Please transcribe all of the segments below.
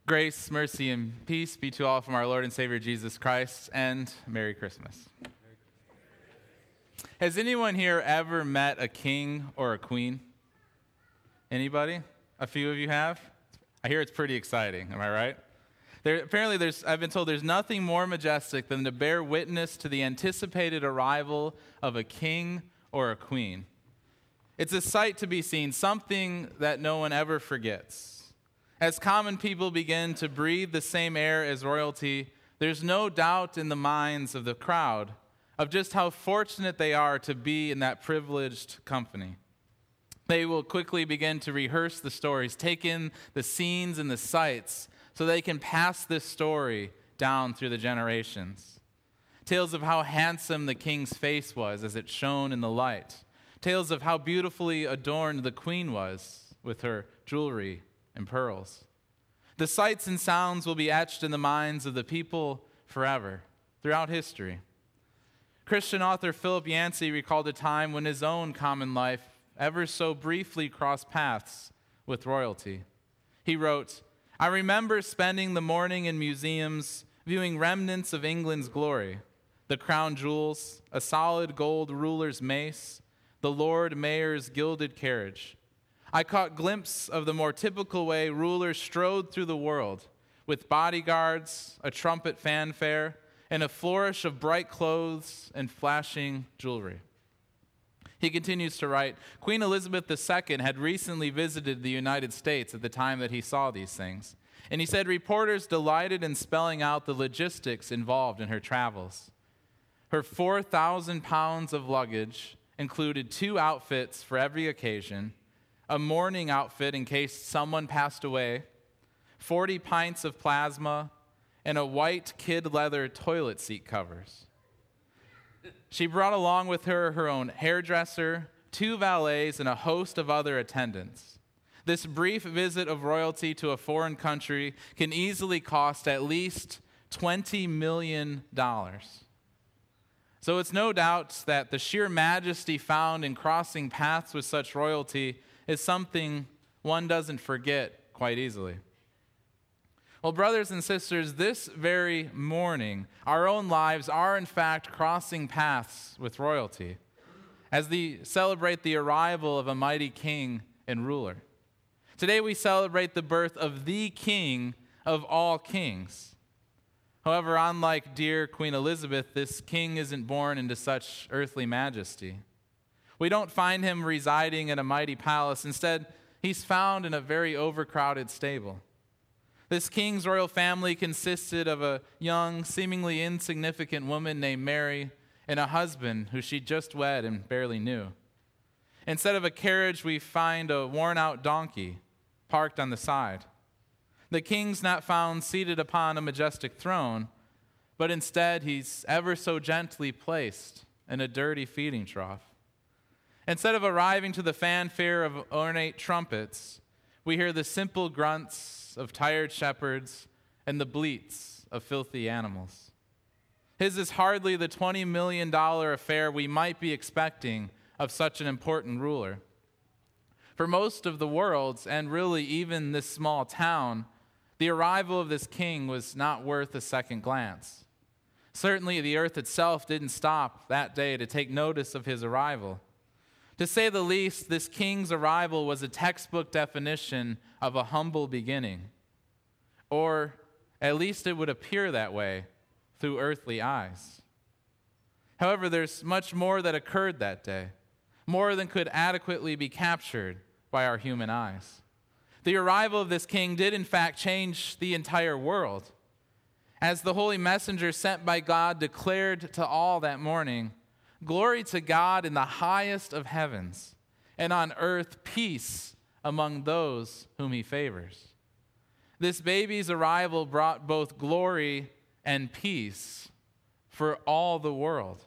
Grace, mercy, and peace be to all from our Lord and Savior Jesus Christ, and Merry Christmas. Has anyone here ever met a king or a queen? Anybody? A few of you have? I hear it's pretty exciting, am I right? I've been told there's nothing more majestic than to bear witness to the anticipated arrival of a king or a queen. It's a sight to be seen, something that no one ever forgets. As common people begin to breathe the same air as royalty, there's no doubt in the minds of the crowd of just how fortunate they are to be in that privileged company. They will quickly begin to rehearse the stories, take in the scenes and the sights, so they can pass this story down through the generations. Tales of how handsome the king's face was as it shone in the light. Tales of how beautifully adorned the queen was with her jewelry and pearls. The sights and sounds will be etched in the minds of the people forever, throughout history. Christian author Philip Yancey recalled a time when his own common life ever so briefly crossed paths with royalty. He wrote, "I remember spending the morning in museums viewing remnants of England's glory, the crown jewels, a solid gold ruler's mace, the Lord Mayor's gilded carriage. I caught glimpses of the more typical way rulers strode through the world, with bodyguards, a trumpet fanfare, and a flourish of bright clothes and flashing jewelry." He continues to write, Queen Elizabeth II had recently visited the United States at the time that he saw these things. And he said reporters delighted in spelling out the logistics involved in her travels. Her 4,000 pounds of luggage included 2 outfits for every occasion, a mourning outfit in case someone passed away, 40 pints of plasma, and a white kid leather toilet seat covers. She brought along with her her own hairdresser, 2 valets, and a host of other attendants. This brief visit of royalty to a foreign country can easily cost at least $20 million. So it's no doubt that the sheer majesty found in crossing paths with such royalty is something one doesn't forget quite easily. Well, brothers and sisters, this very morning, our own lives are in fact crossing paths with royalty as they celebrate the arrival of a mighty king and ruler. Today we celebrate the birth of the King of all kings. However, unlike dear Queen Elizabeth, this king isn't born into such earthly majesty. We don't find him residing in a mighty palace. Instead, he's found in a very overcrowded stable. This king's royal family consisted of a young, seemingly insignificant woman named Mary and a husband who she just wed and barely knew. Instead of a carriage, we find a worn-out donkey parked on the side. The king's not found seated upon a majestic throne, but instead he's ever so gently placed in a dirty feeding trough. Instead of arriving to the fanfare of ornate trumpets, we hear the simple grunts of tired shepherds and the bleats of filthy animals. His is hardly the $20 million affair we might be expecting of such an important ruler. For most of the world, and really even this small town, the arrival of this king was not worth a second glance. Certainly, the earth itself didn't stop that day to take notice of his arrival. To say the least, this king's arrival was a textbook definition of a humble beginning. Or at least it would appear that way through earthly eyes. However, there's much more that occurred that day, more than could adequately be captured by our human eyes. The arrival of this king did in fact change the entire world. As the holy messenger sent by God declared to all that morning, "Glory to God in the highest of heavens, and on earth peace among those whom he favors." This baby's arrival brought both glory and peace for all the world.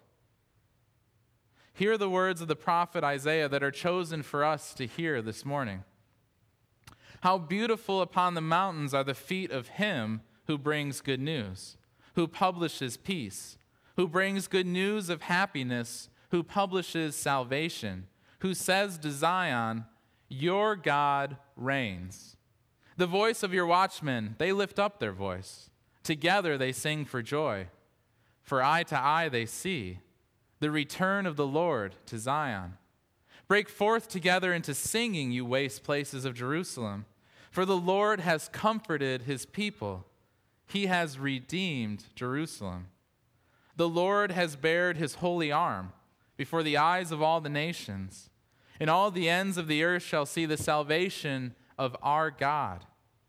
Hear the words of the prophet Isaiah that are chosen for us to hear this morning. "How beautiful upon the mountains are the feet of him who brings good news, who publishes peace, who brings good news of happiness, who publishes salvation, who says to Zion, 'Your God reigns.' The voice of your watchmen, they lift up their voice. Together they sing for joy. For eye to eye they see the return of the Lord to Zion. Break forth together into singing, you waste places of Jerusalem. For the Lord has comforted his people. He has redeemed Jerusalem. The Lord has bared his holy arm before the eyes of all the nations, and all the ends of the earth shall see the salvation of our God.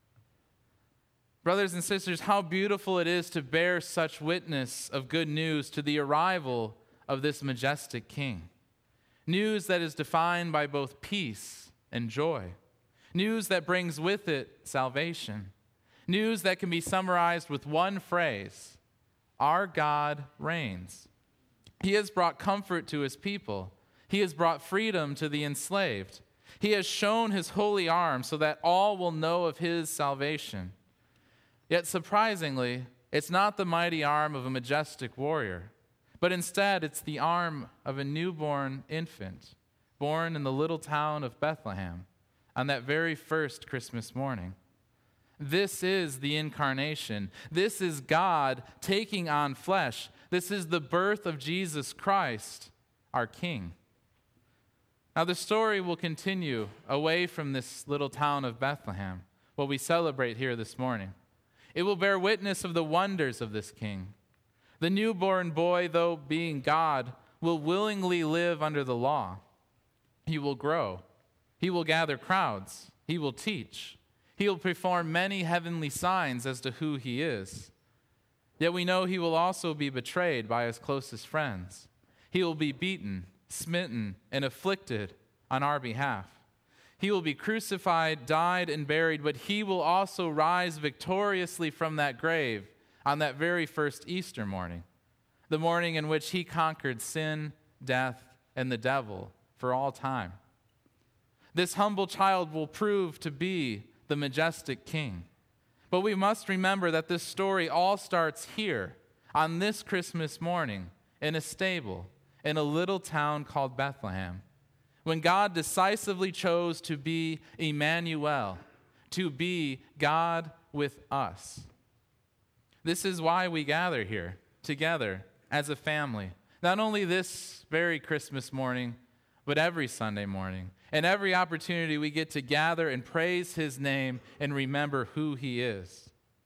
Brothers and sisters, how beautiful it is to bear such witness of good news to the arrival of this majestic King. News that is defined by both peace and joy. News that brings with it salvation. News that can be summarized with one phrase: our God reigns. He has brought comfort to his people. He has brought freedom to the enslaved. He has shown his holy arm so that all will know of his salvation. Yet surprisingly, it's not the mighty arm of a majestic warrior, but instead it's the arm of a newborn infant, born in the little town of Bethlehem on that very first Christmas morning. This is the incarnation. This is God taking on flesh. This is the birth of Jesus Christ, our King. Now the story will continue away from this little town of Bethlehem, what we celebrate here this morning. It will bear witness of the wonders of this King. The newborn boy, though being God, will willingly live under the law. He will grow. He will gather crowds. He will teach. He will perform many heavenly signs as to who he is. Yet we know he will also be betrayed by his closest friends. He will be beaten, smitten, and afflicted on our behalf. He will be crucified, died, and buried, but he will also rise victoriously from that grave on that very first Easter morning, the morning in which he conquered sin, death, and the devil for all time. This humble child will prove to be the majestic King. But we must remember that this story all starts here on this Christmas morning in a stable in a little town called Bethlehem, when God decisively chose to be Emmanuel, to be God with us. This is why we gather here together as a family, not only this very Christmas morning, but every Sunday morning. And every opportunity we get to gather and praise his name and remember who he is.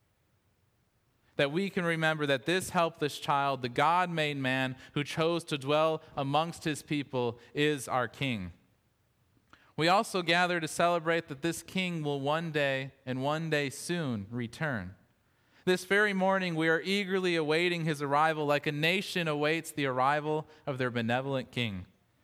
That we can remember that this helpless child, the God-made man who chose to dwell amongst his people, is our King. We also gather to celebrate that this King will one day, and one day soon, return. This very morning, we are eagerly awaiting his arrival like a nation awaits the arrival of their benevolent King.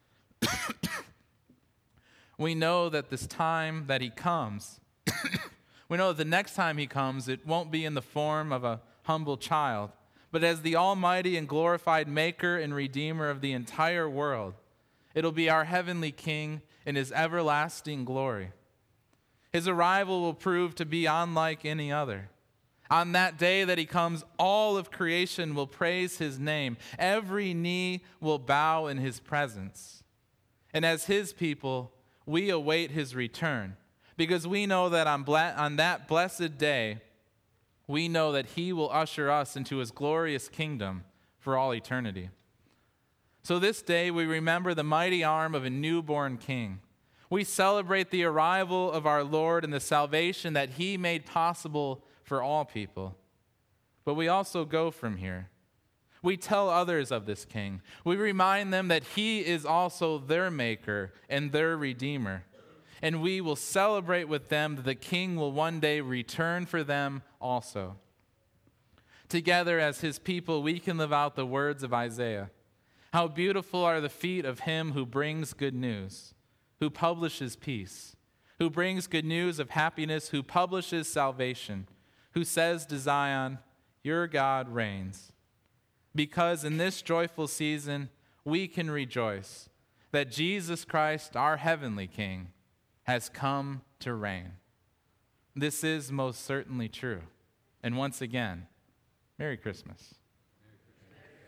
We know that this time that he comes, we know that the next time he comes, it won't be in the form of a humble child, but as the almighty and glorified maker and redeemer of the entire world. It'll be our heavenly King in his everlasting glory. His arrival will prove to be unlike any other. On that day that he comes, all of creation will praise his name. Every knee will bow in his presence. And as his people, we await his return, because we know that on that blessed day, we know that he will usher us into his glorious kingdom for all eternity. So this day we remember the mighty arm of a newborn King. We celebrate the arrival of our Lord and the salvation that he made possible for all people. But we also go from here. We tell others of this King. We remind them that he is also their maker and their redeemer. And we will celebrate with them that the King will one day return for them also. Together as his people, we can live out the words of Isaiah. How beautiful are the feet of him who brings good news, who publishes peace, who brings good news of happiness, who publishes salvation, who says to Zion, your God reigns. Because in this joyful season, we can rejoice that Jesus Christ, our heavenly King, has come to reign. This is most certainly true. And once again, Merry Christmas.